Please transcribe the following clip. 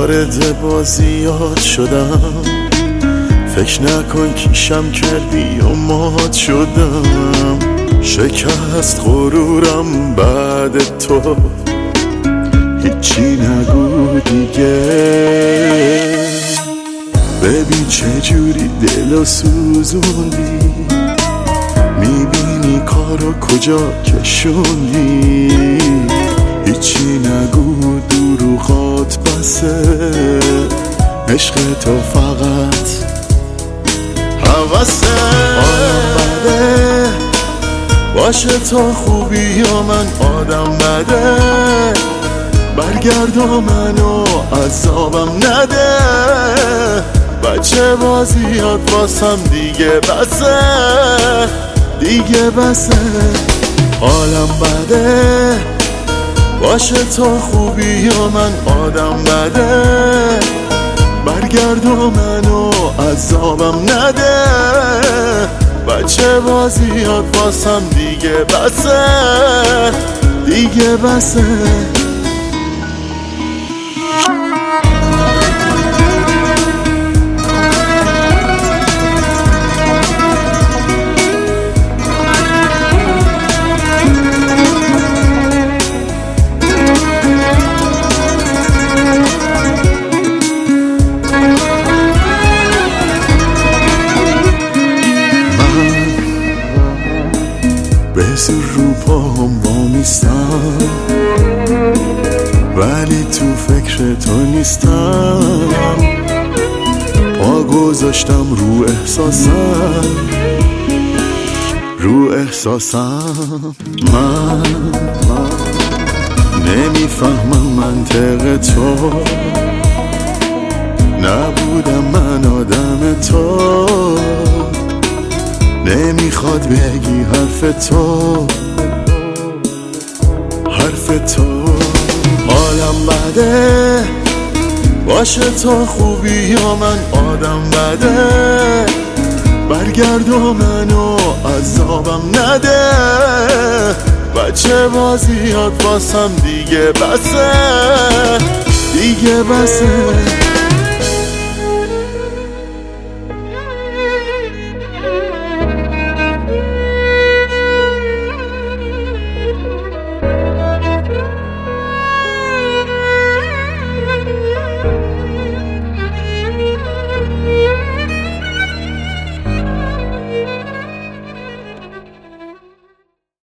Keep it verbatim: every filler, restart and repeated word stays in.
وارد بازیات شدم، فکر نکن کیشم کردی و مات شدم. شکست غرورم بعد تو، هیچی نگو دیگه. ببین چجوری دلو سوزوندی، میبینی کارو کجا کشوندی. هیچی نگو دروغات بسه، عشق تو فقط حواسه. آدم باشه تا خوبی یا من آدم بده، برگرد و منو عذابم نده. بچه بازیات واسم دیگه بسه، دیگه بسه. حالم بده باشه تا خوبی یا من آدم بده، برگرد و منو عذابم نده. بچه بازیات واسم دیگه بسه، دیگه بسه. به زور رو پاهم وامیستم، ولی تو فکر تو نیستم. پا گذاشتم رو احساسم، رو احساسم. من, من نمیفهمم منطق تو، نبودم من آدم تو. نمیخواد بگی حرف تو، حرف تو. حالم بده باشه تا خوبی یا من آدم بده، برگرد و منو عذابم نده. بچه بازیات واسم دیگه بسه، دیگه بسه.